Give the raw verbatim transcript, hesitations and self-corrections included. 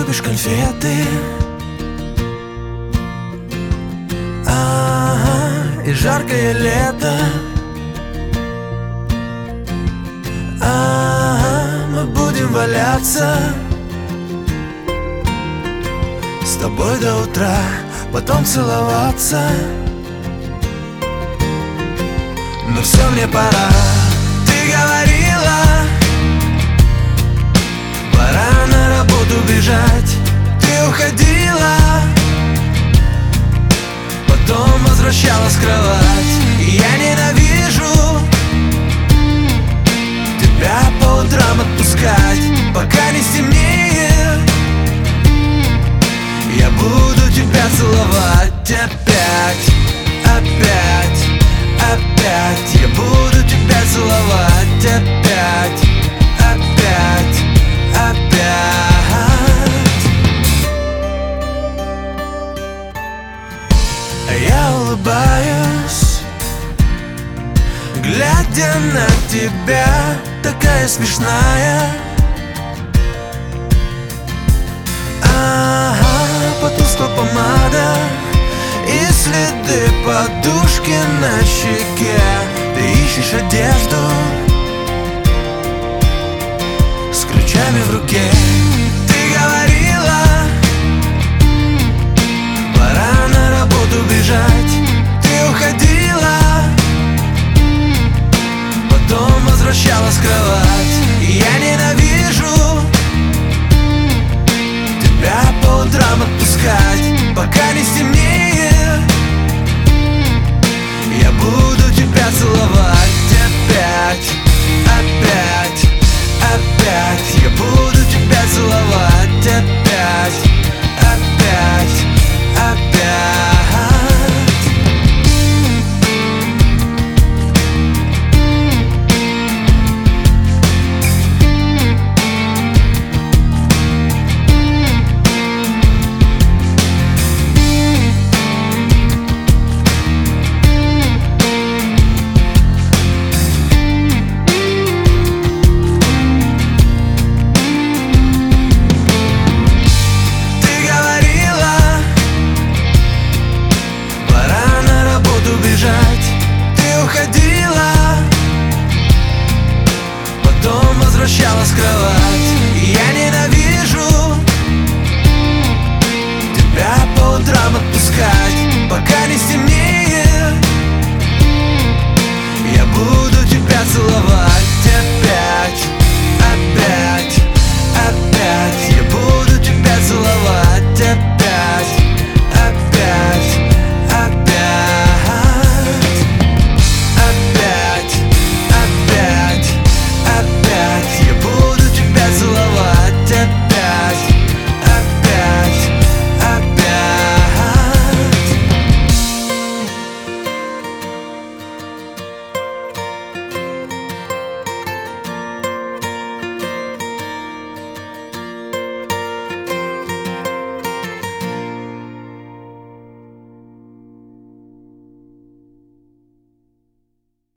любишь конфеты, а-а-а, и жаркое лето, а-а-а, мы будем валяться с тобой до утра, потом целоваться. Но все, мне пора. Ты говорила, пора на работу бежать. Ты уходила, потом возвращалась в кровать. И я ненавижу тебя по утрам отпускать, пока не стемнеет. Я буду тебя целовать опять, опять, опять. Я буду тебя целовать опять, опять, опять. А я улыбаюсь, глядя на тебя, такая смешная. Ага, потускла помада и следы подушки на щеке. Ты ищешь одежду с ключами в руке. Ты говорила, пора на работу бежать. Ты уходила, потом возвращалась в кровать. И я ненавижу тебя по утрам отпускать, пока не стемнеет. Я буду тебя целовать опять, опять, опять. Я буду тебя целовать опять, опять, опять. Ты уходила, потом возвращалась в кровать. И я ненавижу тебя по утрам отпускать, пока не стемнеет. Я буду тебя целовать